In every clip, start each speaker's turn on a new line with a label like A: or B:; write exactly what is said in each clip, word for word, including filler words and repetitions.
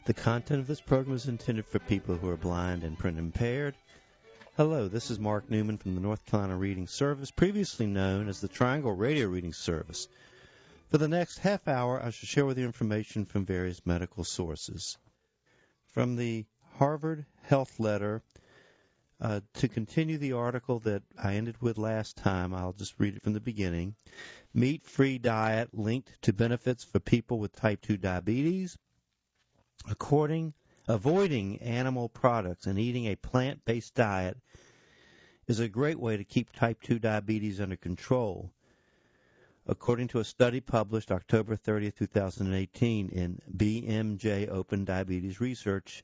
A: The content of this program is intended for people who are blind and print impaired. Hello, this is Mark Newman from the North Carolina Reading Service, previously known as the Triangle Radio Reading Service. For the next half hour, I shall share with you information from various medical sources. From the Harvard Health Letter, uh, to continue the article that I ended with last time, I'll just read it from the beginning. Meat-free diet linked to benefits for people with type two diabetes. According, avoiding animal products and eating a plant-based diet is a great way to keep type two diabetes under control, according to a study published October thirtieth, two thousand eighteen in B M J Open Diabetes Research,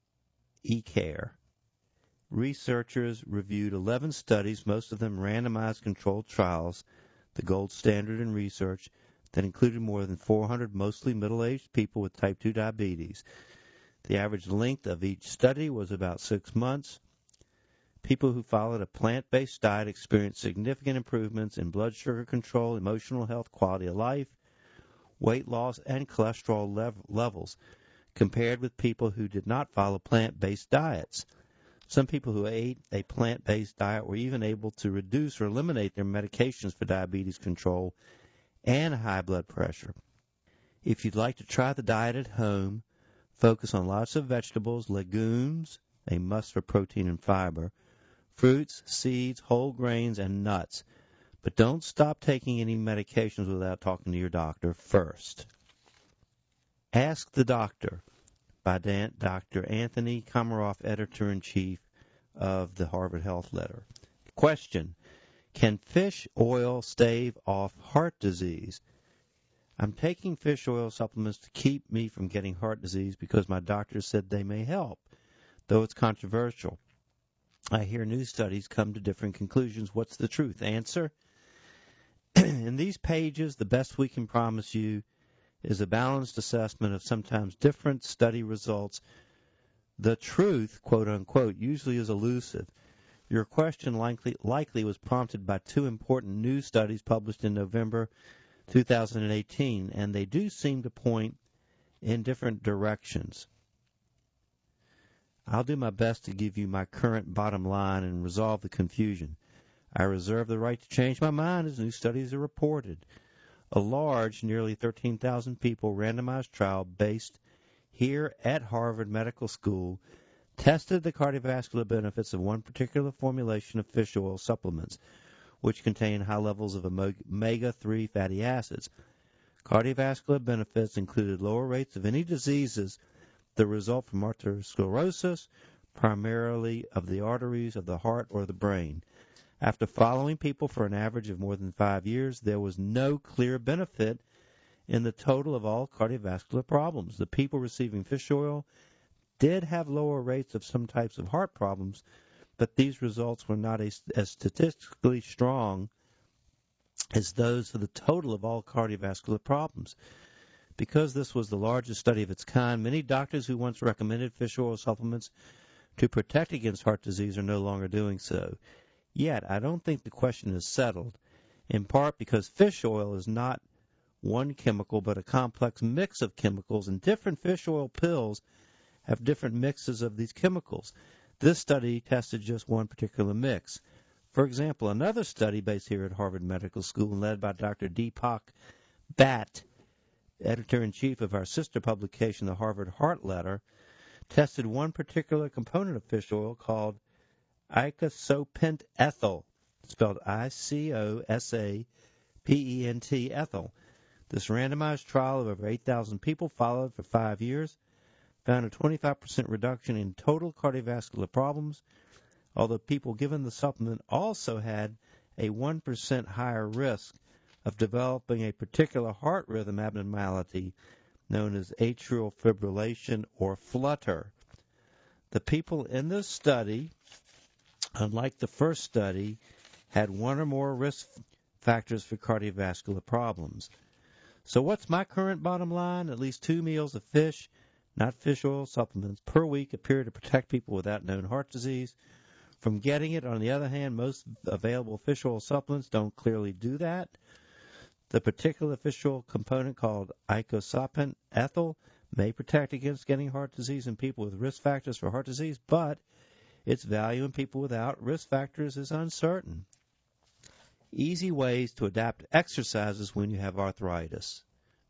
A: eCare. Researchers reviewed eleven studies, most of them randomized controlled trials, the gold standard in research, that included more than four hundred mostly middle-aged people with type two diabetes. The average length of each study was about six months. People who followed a plant-based diet experienced significant improvements in blood sugar control, emotional health, quality of life, weight loss, and cholesterol lev- levels compared with people who did not follow plant-based diets. Some people who ate a plant-based diet were even able to reduce or eliminate their medications for diabetes control and high blood pressure. If you'd like to try the diet at home, focus on lots of vegetables, legumes, a must for protein and fiber, fruits, seeds, whole grains, and nuts. But don't stop taking any medications without talking to your doctor first. Ask the Doctor by Dan- Doctor Anthony Komaroff, Editor-in-Chief of the Harvard Health Letter. Question: can fish oil stave off heart disease? I'm taking fish oil supplements to keep me from getting heart disease because my doctor said they may help, though it's controversial. I hear new studies come to different conclusions. What's the truth? Answer: in these pages, the best we can promise you is a balanced assessment of sometimes different study results. The truth, quote unquote, usually is elusive. Your question likely, likely was prompted by two important new studies published in November two thousand eighteen, and they do seem to point in different directions. I'll do my best to give you my current bottom line and resolve the confusion. I reserve the right to change my mind as new studies are reported. A large, nearly thirteen thousand people randomized trial based here at Harvard Medical School tested the cardiovascular benefits of one particular formulation of fish oil supplements, which contain high levels of omega three fatty acids. Cardiovascular benefits included lower rates of any diseases that result from atherosclerosis, primarily of the arteries of the heart or the brain. After following people for an average of more than five years, there was no clear benefit in the total of all cardiovascular problems. The people receiving fish oil did have lower rates of some types of heart problems, but these results were not as, as statistically strong as those for the total of all cardiovascular problems. Because this was the largest study of its kind, many doctors who once recommended fish oil supplements to protect against heart disease are no longer doing so. Yet, I don't think the question is settled, in part because fish oil is not one chemical but a complex mix of chemicals, and different fish oil pills have different mixes of these chemicals. This study tested just one particular mix. For example, another study based here at Harvard Medical School and led by Doctor Deepak Bhatt, editor-in-chief of our sister publication, the Harvard Heart Letter, tested one particular component of fish oil called icosapent ethyl, spelled I C O S A P E N T, ethyl. This randomized trial of over eight thousand people followed for five years found a twenty-five percent reduction in total cardiovascular problems, although people given the supplement also had a one percent higher risk of developing a particular heart rhythm abnormality known as atrial fibrillation or flutter. The people in this study, unlike the first study, had one or more risk factors for cardiovascular problems. So what's my current bottom line? At least two meals of fish, not fish oil supplements, per week appear to protect people without known heart disease from getting it. On the other hand, most available fish oil supplements don't clearly do that. The particular fish oil component called icosapent ethyl may protect against getting heart disease in people with risk factors for heart disease, but its value in people without risk factors is uncertain. Easy ways to adapt exercises when you have arthritis.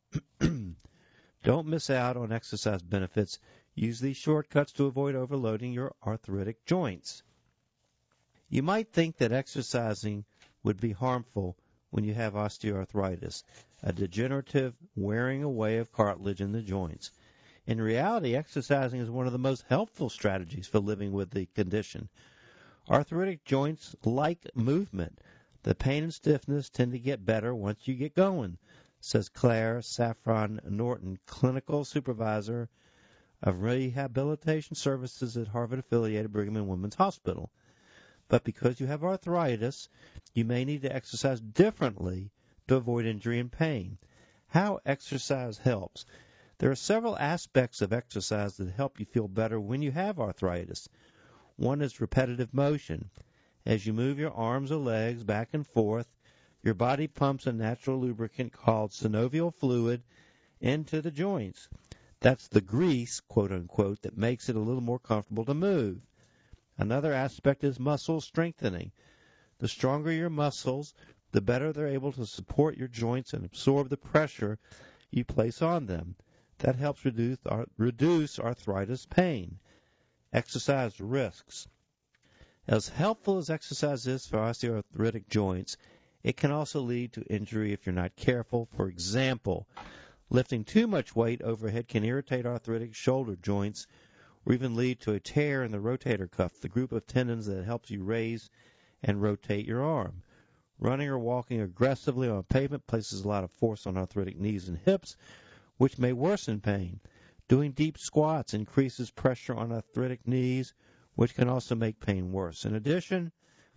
A: Don't miss out on exercise benefits. Use these shortcuts to avoid overloading your arthritic joints. You might think that exercising would be harmful when you have osteoarthritis, a degenerative wearing away of cartilage in the joints. In reality, exercising is one of the most helpful strategies for living with the condition. Arthritic joints like movement. The pain and stiffness tend to get better once you get going, says Claire Saffron Norton, clinical supervisor of rehabilitation services at Harvard-affiliated Brigham and Women's Hospital. But because you have arthritis, you may need to exercise differently to avoid injury and pain. How exercise helps. There are several aspects of exercise that help you feel better when you have arthritis. One is repetitive motion. As you move your arms or legs back and forth, your body pumps a natural lubricant called synovial fluid into the joints. That's the grease, quote unquote, that makes it a little more comfortable to move. Another aspect is muscle strengthening. The stronger your muscles, the better they're able to support your joints and absorb the pressure you place on them. That helps reduce, reduce arthritis pain. Exercise risks. As helpful as exercise is for osteoarthritic joints, it can also lead to injury if you're not careful. For example, lifting too much weight overhead can irritate arthritic shoulder joints or even lead to a tear in the rotator cuff, the group of tendons that helps you raise and rotate your arm. Running or walking aggressively on pavement places a lot of force on arthritic knees and hips, which may worsen pain. Doing deep squats increases pressure on arthritic knees, which can also make pain worse. In addition,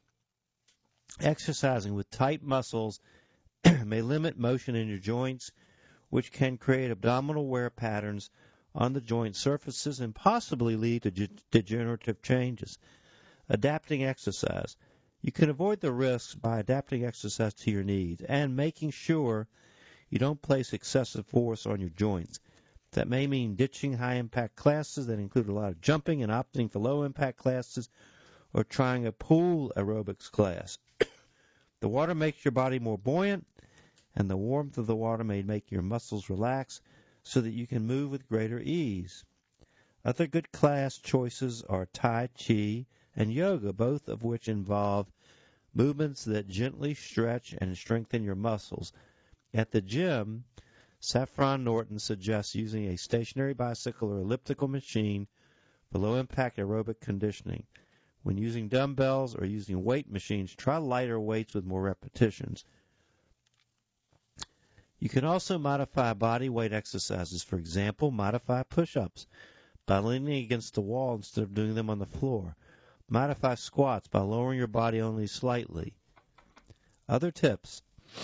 A: exercising with tight muscles may limit motion in your joints, which can create abdominal wear patterns on the joint surfaces and possibly lead to ge- degenerative changes. Adapting exercise. You can avoid the risks by adapting exercise to your needs and making sure you don't place excessive force on your joints. That may mean ditching high-impact classes that include a lot of jumping and opting for low-impact classes or trying a pool aerobics class. The water makes your body more buoyant, and the warmth of the water may make your muscles relax so that you can move with greater ease. Other good class choices are Tai Chi and yoga, both of which involve movements that gently stretch and strengthen your muscles. At the gym, Saffron Norton suggests using a stationary bicycle or elliptical machine for low-impact aerobic conditioning. When using dumbbells or using weight machines, try lighter weights with more repetitions. You can also modify body weight exercises. For example, modify push-ups by leaning against the wall instead of doing them on the floor. Modify squats by lowering your body only slightly. Other tips.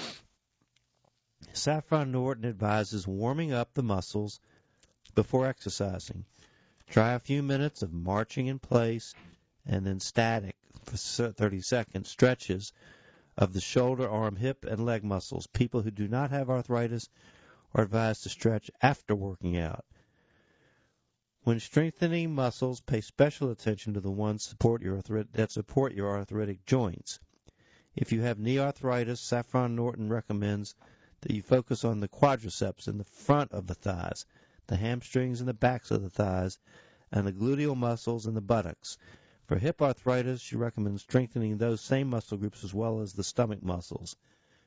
A: Saffron Norton advises warming up the muscles before exercising. Try a few minutes of marching in place and then static for thirty seconds stretches of the shoulder, arm, hip, and leg muscles. People who do not have arthritis are advised to stretch after working out. When strengthening muscles, pay special attention to the ones support your arthrit- that support your arthritic joints. If you have knee arthritis, Saffron Norton recommends that you focus on the quadriceps in the front of the thighs, the hamstrings in the backs of the thighs, and the gluteal muscles in the buttocks. For hip arthritis, she recommends strengthening those same muscle groups as well as the stomach muscles.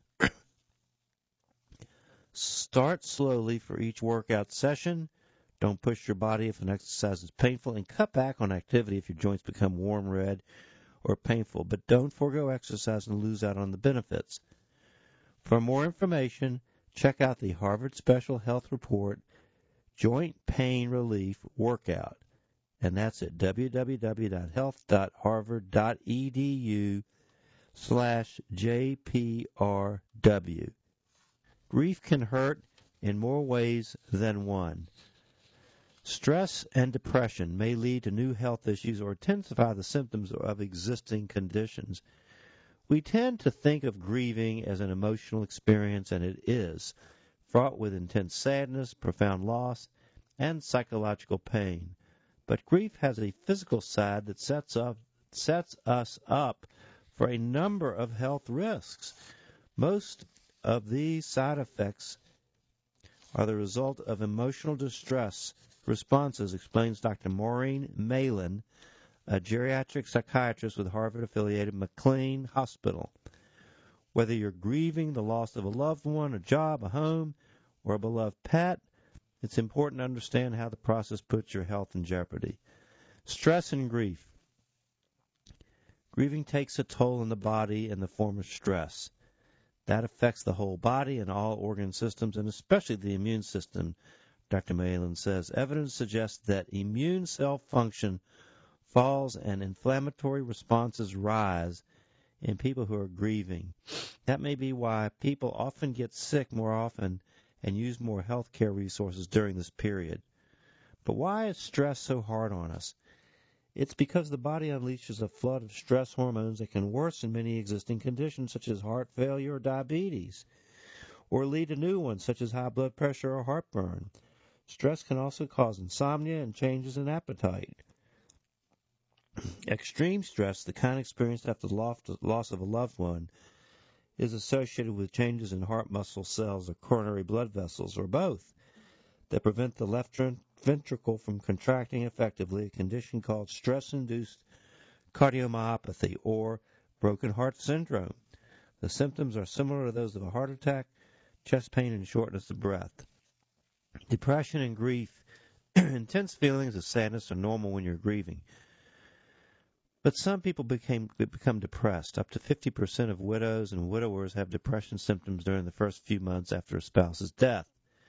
A: Start slowly for each workout session. Don't push your body if an exercise is painful, and cut back on activity if your joints become warm, red, or painful. But don't forego exercise and lose out on the benefits. For more information, check out the Harvard Special Health Report Joint Pain Relief Workout. And that's at www.health.harvard.edu slash JPRW. Grief can hurt in more ways than one. Stress and depression may lead to new health issues or intensify the symptoms of existing conditions. We tend to think of grieving as an emotional experience, and it is, fraught with intense sadness, profound loss, and psychological pain. But grief has a physical side that sets up sets us up for a number of health risks. Most of these side effects are the result of emotional distress responses, explains Doctor Maureen Malin, a geriatric psychiatrist with Harvard-affiliated McLean Hospital. Whether you're grieving the loss of a loved one, a job, a home, or a beloved pet, it's important to understand how the process puts your health in jeopardy. Stress and grief. Grieving takes a toll on the body in the form of stress. That affects the whole body and all organ systems, and especially the immune system, Doctor Malin says. Evidence suggests that immune cell function falls and inflammatory responses rise in people who are grieving. That may be why people often get sick more often and use more health care resources during this period. But why is stress so hard on us? It's because the body unleashes a flood of stress hormones that can worsen many existing conditions such as heart failure or diabetes, or lead to new ones such as high blood pressure or heartburn. Stress can also cause insomnia and changes in appetite. Extreme stress, the kind experienced after the loss of a loved one, is associated with changes in heart muscle cells or coronary blood vessels, or both, that prevent the left ventricle from contracting effectively, a condition called stress-induced cardiomyopathy, or broken heart syndrome. The symptoms are similar to those of a heart attack, chest pain, and shortness of breath. Depression and grief. Intense feelings of sadness are normal when you're grieving. But some people became, become depressed. Up to fifty percent of widows and widowers have depression symptoms during the first few months after a spouse's death.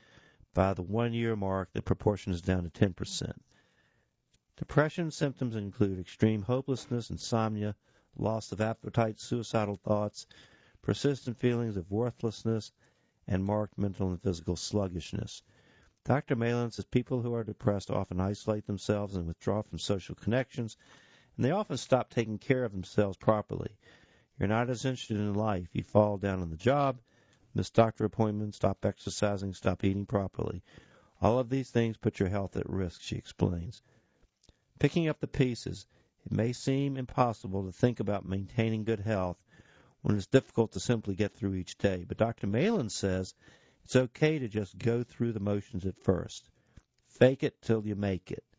A: By the one-year mark, the proportion is down to ten percent. Depression symptoms include extreme hopelessness, insomnia, loss of appetite, suicidal thoughts, persistent feelings of worthlessness, and marked mental and physical sluggishness. Doctor Malin says people who are depressed often isolate themselves and withdraw from social connections, and they often stop taking care of themselves properly. You're not as interested in life. You fall down on the job, miss doctor appointments, stop exercising, stop eating properly. All of these things put your health at risk, she explains. Picking up the pieces, it may seem impossible to think about maintaining good health when it's difficult to simply get through each day. But Doctor Malin says it's okay to just go through the motions at first. Fake it till you make it.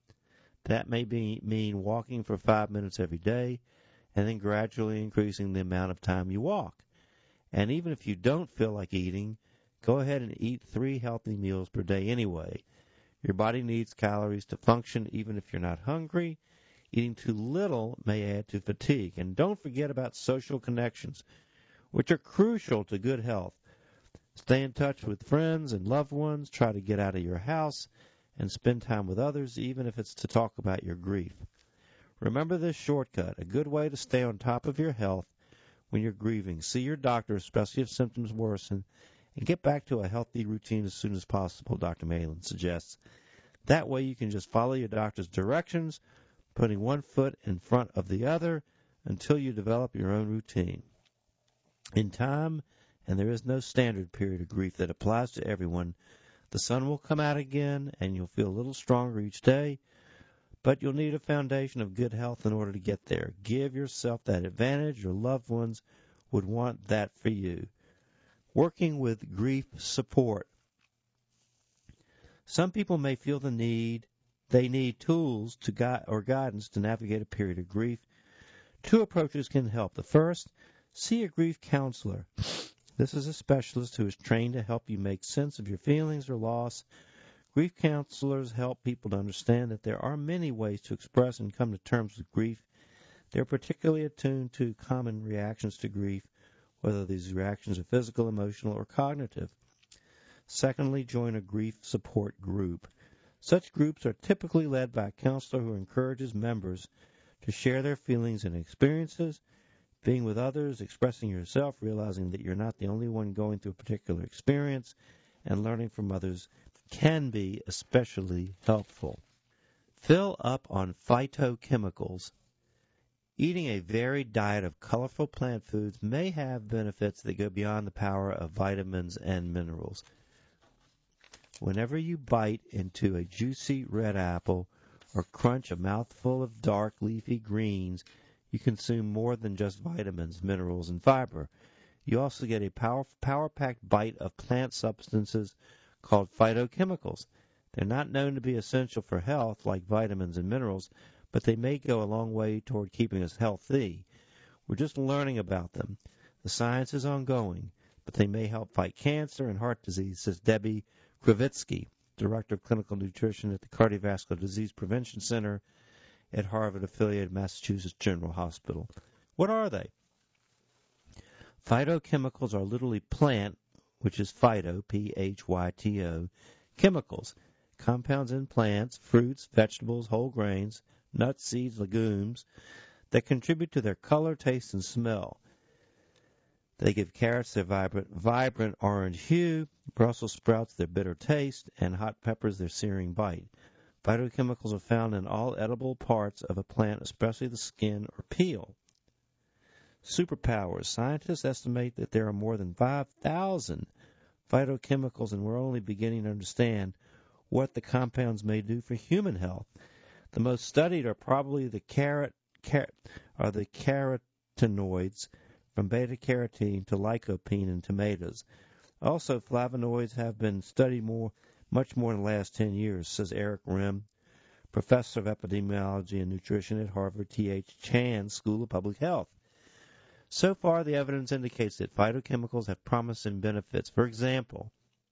A: That may be, mean walking for five minutes every day and then gradually increasing the amount of time you walk. And even if you don't feel like eating, go ahead and eat three healthy meals per day anyway. Your body needs calories to function even if you're not hungry. Eating too little may add to fatigue. And don't forget about social connections, which are crucial to good health. Stay in touch with friends and loved ones. Try to get out of your house and spend time with others, even if it's to talk about your grief. Remember this shortcut, a good way to stay on top of your health when you're grieving. See your doctor, especially if symptoms worsen, and get back to a healthy routine as soon as possible, Doctor Malin suggests. That way you can just follow your doctor's directions, putting one foot in front of the other until you develop your own routine. In time, and there is no standard period of grief that applies to everyone, the sun will come out again, and you'll feel a little stronger each day, but you'll need a foundation of good health in order to get there. Give yourself that advantage. Your loved ones would want that for you. Working with grief support. Some people may feel the need, they need tools to guide or guidance to navigate a period of grief. Two approaches can help. The first, see a grief counselor. This is a specialist who is trained to help you make sense of your feelings or loss. Grief counselors help people to understand that there are many ways to express and come to terms with grief. They're particularly attuned to common reactions to grief, whether these reactions are physical, emotional, or cognitive. Secondly, join a grief support group. Such groups are typically led by a counselor who encourages members to share their feelings and experiences. Being with others, expressing yourself, realizing that you're not the only one going through a particular experience, and learning from others can be especially helpful. Fill up on phytochemicals. Eating a varied diet of colorful plant foods may have benefits that go beyond the power of vitamins and minerals. Whenever you bite into a juicy red apple or crunch a mouthful of dark leafy greens, you consume more than just vitamins, minerals, and fiber. You also get a power, power-packed bite of plant substances called phytochemicals. They're not known to be essential for health like vitamins and minerals, but they may go a long way toward keeping us healthy. We're just learning about them. The science is ongoing, but they may help fight cancer and heart disease, says Debbie Kravitsky, Director of Clinical Nutrition at the Cardiovascular Disease Prevention Center at Harvard-affiliated Massachusetts General Hospital. What are they? Phytochemicals are literally plant, which is phyto, P H Y T O, chemicals, compounds in plants, fruits, vegetables, whole grains, nuts, seeds, legumes, that contribute to their color, taste, and smell. They give carrots their vibrant, vibrant orange hue, Brussels sprouts their bitter taste, and hot peppers their searing bite. Phytochemicals are found in all edible parts of a plant, especially the skin or peel. Superpowers. Scientists estimate that there are more than five thousand phytochemicals, and we're only beginning to understand what the compounds may do for human health. The most studied are probably the carrot, car, are the carotenoids, from beta-carotene to lycopene in tomatoes. Also, flavonoids have been studied more, much more in the last ten years, says Eric Rim, professor of epidemiology and nutrition at Harvard T H Chan School of Public Health. So far, the evidence indicates that phytochemicals have promising benefits. For example,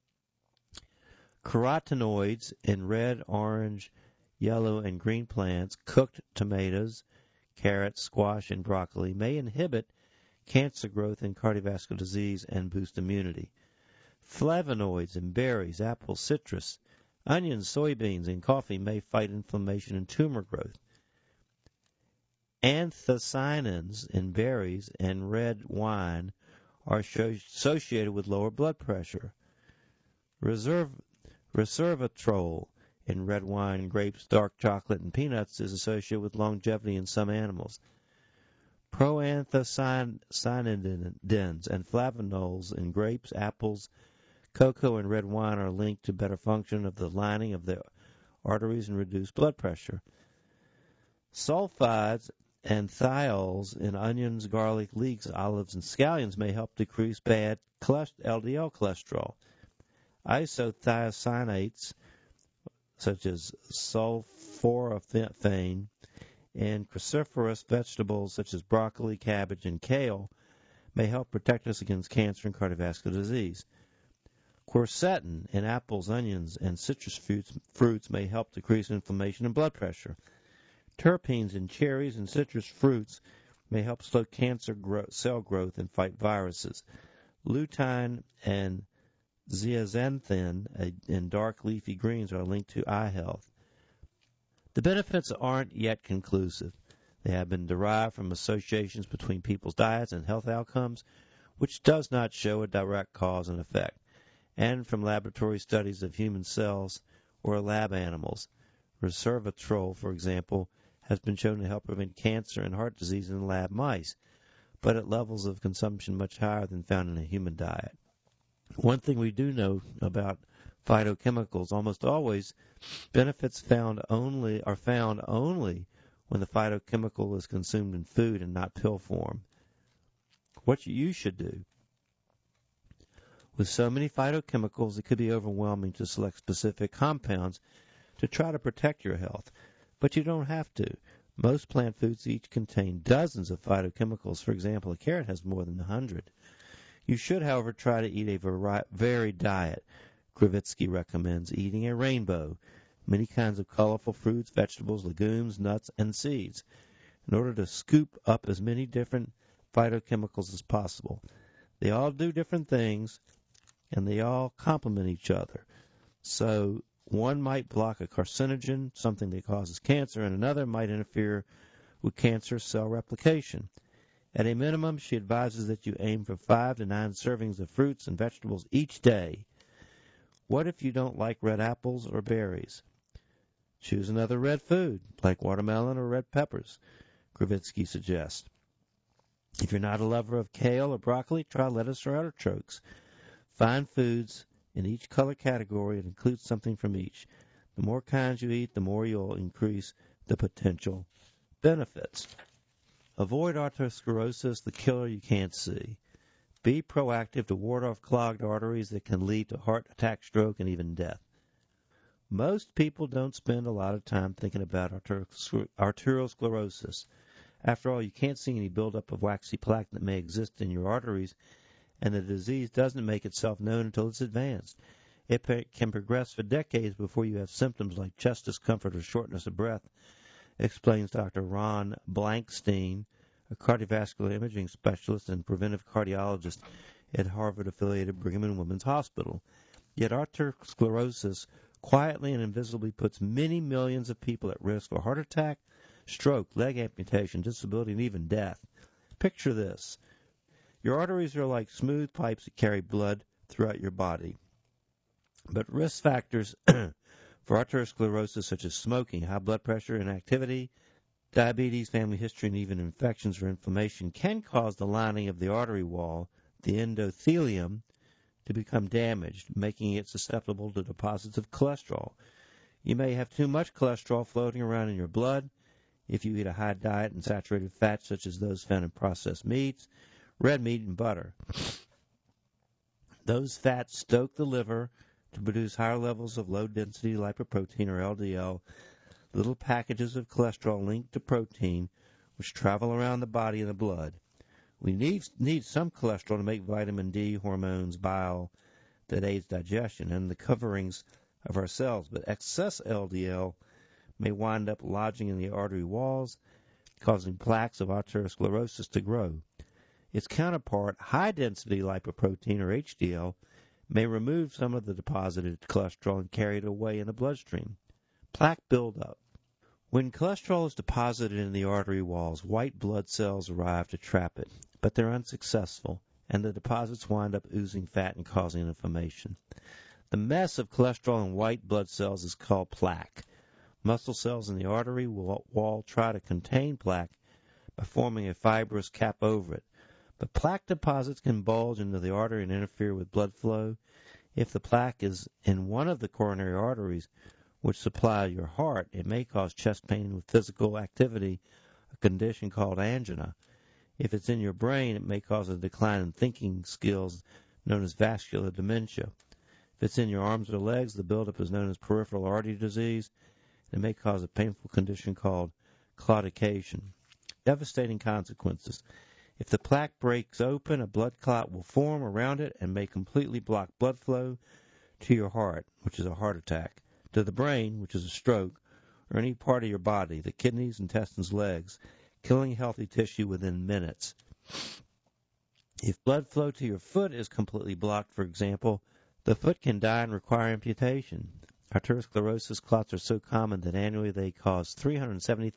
A: carotenoids in red, orange, yellow, and green plants, cooked tomatoes, carrots, squash, and broccoli may inhibit cancer growth and cardiovascular disease and boost immunity. Flavonoids in berries, apples, citrus, onions, soybeans, and coffee may fight inflammation and tumor growth. Anthocyanins in berries and red wine are associated with lower blood pressure. Reserve, resveratrol in red wine, grapes, dark chocolate, and peanuts is associated with longevity in some animals. Proanthocyanins and flavonols in grapes, apples, cocoa, and red wine are linked to better function of the lining of the arteries and reduced blood pressure. Sulfides and thiols in onions, garlic, leeks, olives, and scallions may help decrease bad L D L cholesterol. Isothiocyanates, such as sulforaphane, and cruciferous vegetables such as broccoli, cabbage, and kale may help protect us against cancer and cardiovascular disease. Quercetin in apples, onions, and citrus fruits, fruits may help decrease inflammation and blood pressure. Terpenes in cherries and citrus fruits may help slow cancer grow, cell growth and fight viruses. Lutein and zeaxanthin in dark leafy greens are linked to eye health. The benefits aren't yet conclusive. They have been derived from associations between people's diets and health outcomes, which does not show a direct cause and effect, and from laboratory studies of human cells or lab animals. Resveratrol, for example, has been shown to help prevent cancer and heart disease in lab mice, but at levels of consumption much higher than found in a human diet. One thing we do know about phytochemicals, almost always benefits found only are found only when the phytochemical is consumed in food and not pill form. What you should do. With so many phytochemicals, it could be overwhelming to select specific compounds to try to protect your health. But you don't have to. Most plant foods each contain dozens of phytochemicals. For example, a carrot has more than a hundred. You should, however, try to eat a vari- varied diet. Kravitsky recommends eating a rainbow, many kinds of colorful fruits, vegetables, legumes, nuts, and seeds, in order to scoop up as many different phytochemicals as possible. They all do different things, and they all complement each other. So one might block a carcinogen, something that causes cancer, and another might interfere with cancer cell replication. At a minimum, she advises that you aim for five to nine servings of fruits and vegetables each day. What if you don't like red apples or berries? Choose another red food, like watermelon or red peppers, Kravitsky suggests. If you're not a lover of kale or broccoli, try lettuce or artichokes. Find foods In each color category, it includes something from each. The more kinds you eat, the more you'll increase the potential benefits. Avoid arteriosclerosis, the killer you can't see. Be proactive to ward off clogged arteries that can lead to heart attack, stroke, and even death. Most people don't spend a lot of time thinking about arteriosclerosis. After all, you can't see any buildup of waxy plaque that may exist in your arteries, and the disease doesn't make itself known until it's advanced. It can progress for decades before you have symptoms like chest discomfort or shortness of breath, explains Doctor Ron Blankstein, a cardiovascular imaging specialist and preventive cardiologist at Harvard-affiliated Brigham and Women's Hospital. Yet arteriosclerosis quietly and invisibly puts many millions of people at risk for heart attack, stroke, leg amputation, disability, and even death. Picture this. Your arteries are like smooth pipes that carry blood throughout your body. But risk factors for arteriosclerosis such as smoking, high blood pressure, inactivity, diabetes, family history, and even infections or inflammation can cause the lining of the artery wall, the endothelium, to become damaged, making it susceptible to deposits of cholesterol. You may have too much cholesterol floating around in your blood if you eat a high diet in saturated fats such as those found in processed meats, red meat, and butter. Those fats stoke the liver to produce higher levels of low-density lipoprotein, or L D L, little packages of cholesterol linked to protein, which travel around the body and the blood. We need, need some cholesterol to make vitamin D, hormones, bile that aids digestion, and the coverings of our cells. But excess L D L may wind up lodging in the artery walls, causing plaques of arteriosclerosis to grow. Its counterpart, high-density lipoprotein, or H D L, may remove some of the deposited cholesterol and carry it away in the bloodstream. Plaque buildup. When cholesterol is deposited in the artery walls, white blood cells arrive to trap it, but they're unsuccessful, and the deposits wind up oozing fat and causing inflammation. The mess of cholesterol and white blood cells is called plaque. Muscle cells in the artery wall try to contain plaque by forming a fibrous cap over it. But plaque deposits can bulge into the artery and interfere with blood flow. If the plaque is in one of the coronary arteries, which supply your heart, it may cause chest pain with physical activity, a condition called angina. If it's in your brain, it may cause a decline in thinking skills known as vascular dementia. If it's in your arms or legs, the buildup is known as peripheral artery disease. It may cause a painful condition called claudication. Devastating consequences. If the plaque breaks open, a blood clot will form around it and may completely block blood flow to your heart, which is a heart attack, to the brain, which is a stroke, or any part of your body, the kidneys, intestines, legs, killing healthy tissue within minutes. If blood flow to your foot is completely blocked, for example, the foot can die and require amputation. Arteriosclerosis clots are so common that annually they cause three hundred seventy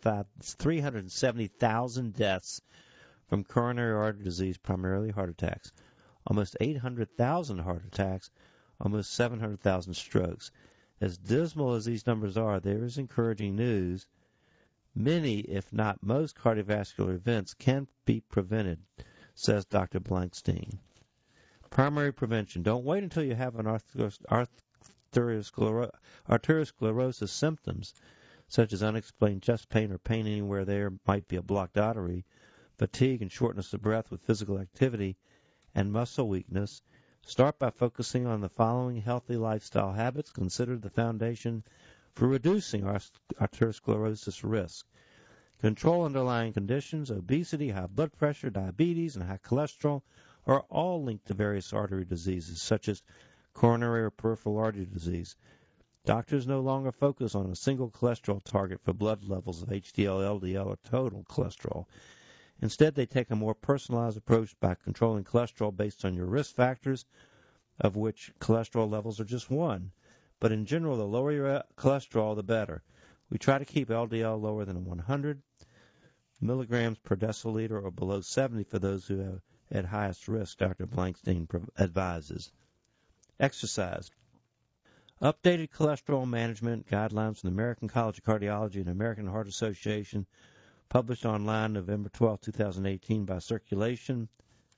A: thousand deaths from coronary artery disease, primarily heart attacks, almost eight hundred thousand heart attacks, almost seven hundred thousand strokes. As dismal as these numbers are, there is encouraging news. Many, if not most, cardiovascular events can be prevented, says Doctor Blankstein. Primary prevention. Don't wait until you have an arterioscler- arteriosclerosis symptoms, such as unexplained chest pain or pain anywhere there might be a blocked artery, fatigue and shortness of breath with physical activity, and muscle weakness. Start by focusing on the following healthy lifestyle habits considered the foundation for reducing arteriosclerosis risk. Control underlying conditions. Obesity, high blood pressure, diabetes, and high cholesterol are all linked to various artery diseases, such as coronary or peripheral artery disease. Doctors no longer focus on a single cholesterol target for blood levels of H D L, L D L, or total cholesterol. Instead, they take a more personalized approach by controlling cholesterol based on your risk factors, of which cholesterol levels are just one. But in general, the lower your cholesterol, the better. We try to keep L D L lower than one hundred milligrams per deciliter or below seventy for those who are at highest risk, Doctor Blankstein advises. Exercise. Updated cholesterol management guidelines from the American College of Cardiology and American Heart Association, published online November twelfth, twenty eighteen by Circulation,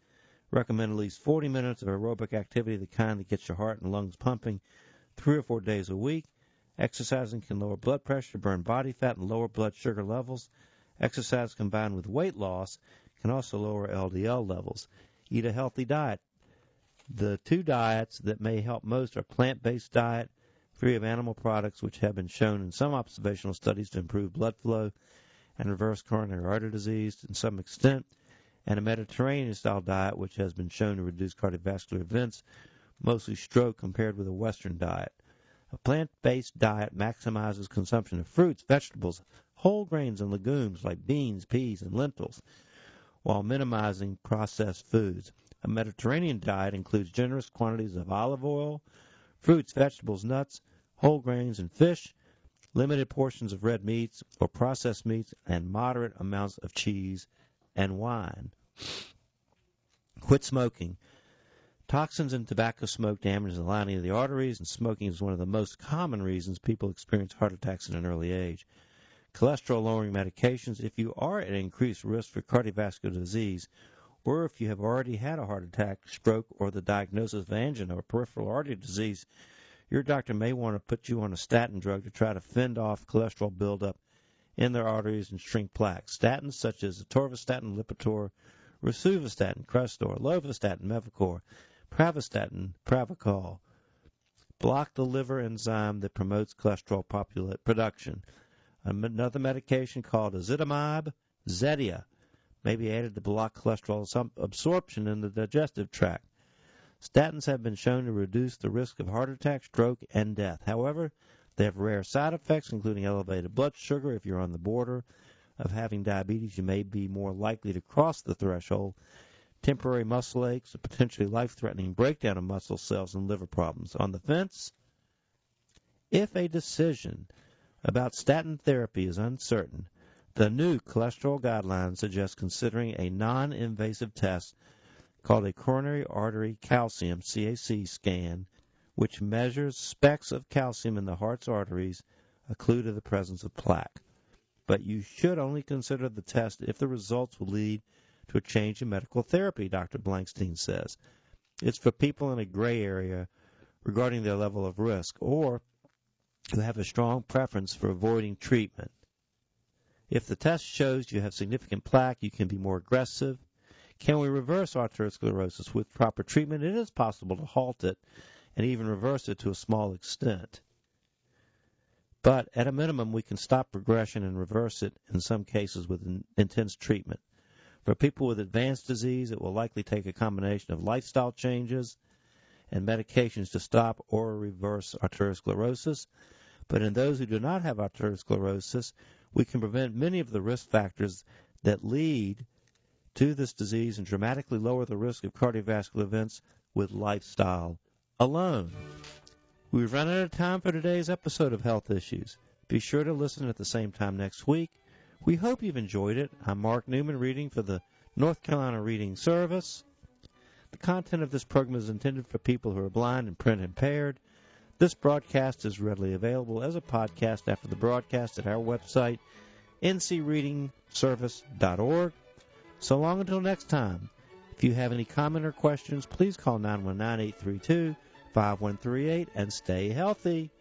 A: Recommend at least forty minutes of aerobic activity, the kind that gets your heart and lungs pumping three or four days a week. Exercising can lower blood pressure, burn body fat, and lower blood sugar levels. Exercise combined with weight loss can also lower L D L levels. Eat a healthy diet. The two diets that may help most are plant-based diet, free of animal products, which have been shown in some observational studies to improve blood flow and reverse coronary artery disease to some extent, and a Mediterranean-style diet, which has been shown to reduce cardiovascular events, mostly stroke, compared with a Western diet. A plant-based diet maximizes consumption of fruits, vegetables, whole grains, and legumes like beans, peas, and lentils, while minimizing processed foods. A Mediterranean diet includes generous quantities of olive oil, fruits, vegetables, nuts, whole grains, and fish, limited portions of red meats or processed meats, and moderate amounts of cheese and wine. Quit smoking. Toxins in tobacco smoke damage the lining of the arteries, and smoking is one of the most common reasons people experience heart attacks at an early age. Cholesterol-lowering medications, if you are at increased risk for cardiovascular disease, or if you have already had a heart attack, stroke, or the diagnosis of angina or peripheral artery disease, your doctor may want to put you on a statin drug to try to fend off cholesterol buildup in their arteries and shrink plaques. Statins such as atorvastatin, Lipitor, rosuvastatin, Crestor, lovastatin, Mevacor, pravastatin, Pravachol block the liver enzyme that promotes cholesterol production. Another medication called ezetimibe, Zetia, may be added to block cholesterol absorption in the digestive tract. Statins have been shown to reduce the risk of heart attack, stroke, and death. However, they have rare side effects, including elevated blood sugar. If you're on the border of having diabetes, you may be more likely to cross the threshold. Temporary muscle aches, a potentially life-threatening breakdown of muscle cells, and liver problems. On the fence, if a decision about statin therapy is uncertain, the new cholesterol guidelines suggest considering a non-invasive test called a coronary artery calcium, C A C, scan, which measures specks of calcium in the heart's arteries, a clue to the presence of plaque. But you should only consider the test if the results will lead to a change in medical therapy, Doctor Blankstein says. It's for people in a gray area regarding their level of risk, or who have a strong preference for avoiding treatment. If the test shows you have significant plaque, you can be more aggressive. Can we reverse arteriosclerosis with proper treatment? It is possible to halt it and even reverse it to a small extent. But at a minimum, we can stop progression and reverse it in some cases with in, intense treatment. For people with advanced disease, it will likely take a combination of lifestyle changes and medications to stop or reverse arteriosclerosis. But in those who do not have arteriosclerosis, we can prevent many of the risk factors that lead to this disease and dramatically lower the risk of cardiovascular events with lifestyle alone. We've run out of time for today's episode of Health Issues. Be sure to listen at the same time next week. We hope you've enjoyed it. I'm Mark Newman, reading for the North Carolina Reading Service. The content of this program is intended for people who are blind and print impaired. This broadcast is readily available as a podcast after the broadcast at our website, n c reading service dot org. So long until next time. If you have any comment or questions, please call nine one nine, eight three two, five one three eight and stay healthy.